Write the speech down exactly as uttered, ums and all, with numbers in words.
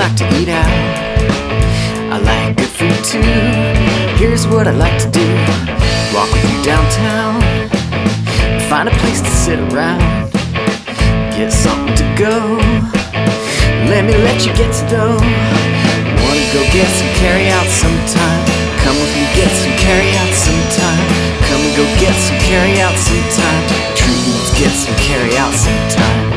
like to eat out. I like good food too. Here's what I like to do: walk with you downtown, find a place to sit around, get something to go. Let me let you get to know. Wanna go get some carry out sometime? Come with me, get some carry out sometime. Come and go get some carry out sometime. Treat, let's get some carry out sometime.